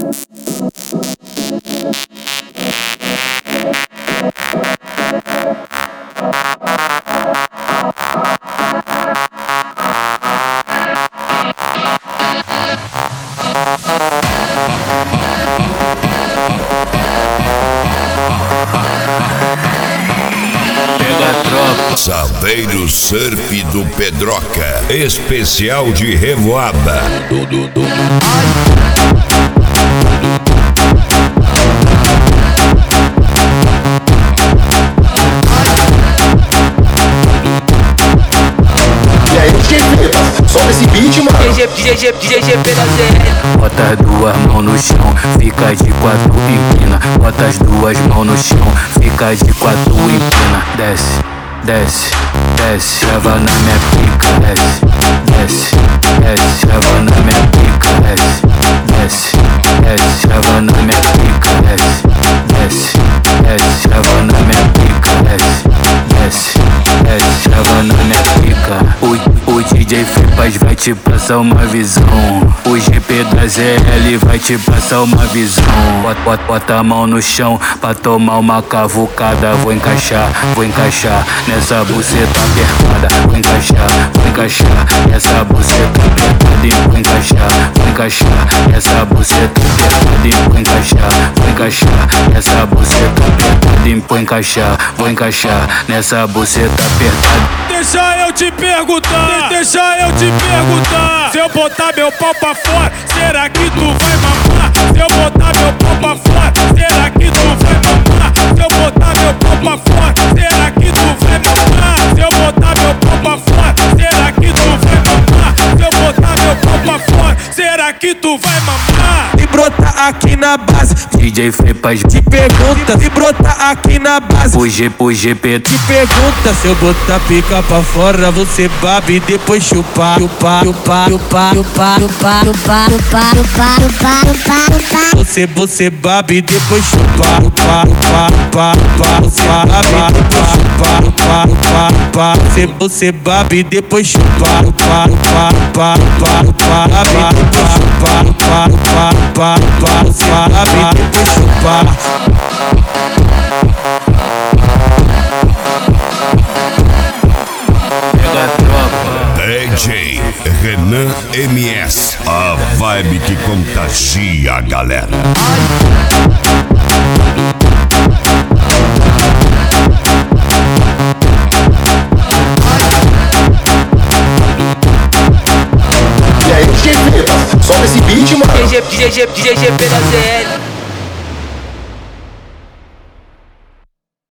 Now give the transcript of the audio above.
Saveiro Surf do Pedroca, especial de revoada. E aí, DJ Fita, sobe esse beat, mano. DJ GP da ZL. Bota as duas mãos no chão, fica de quatro, empina. Bota as duas mãos no chão, fica de quatro, empina. Desce, desce, desce, leva na minha pica. Desce, desce, desce, leva na minha pica. Desce, desce, desce, leva na minha pica. Desce, desce, desce, leva na minha pica. Desce, desce, desce, leva na minha pica. O DJ Fipas vai te passar uma visão. O GP da ZL vai te passar uma visão. Bota a mão no chão pra tomar uma cavucada. Vou encaixar nessa buceta apertada. Vou encaixar nessa buceta apertada. E vou encaixar nessa buceta apertada. E vou encaixar nessa buceta apertada. E vou encaixar nessa buceta apertada. Deixa eu te perguntar, se eu botar meu pau pra fora, será que tu vai mamar? Se eu botar meu pau pra fora, será que tu vai mamar? Se eu botar meu pau pra fora, será que tu vai mamar? Se eu botar meu pau pra fora, será que tu vai mamar? Se eu botar meu pau pra fora, será que tu vai mamar? Se brotar aqui na base, DJ Fipas te pergunta. Se brotar aqui na base, o GP te pergunta. Se eu botar pica pra fora, você babe e depois chupar. Você babe e depois chupar. Você babe e depois chupar. Você babe e depois chupar. Você babe e depois chupar. DJ Renan MS, a vibe que contagia a galera. E aí, DJ Fita, sobe esse beat, mano. DJ GP da ZL.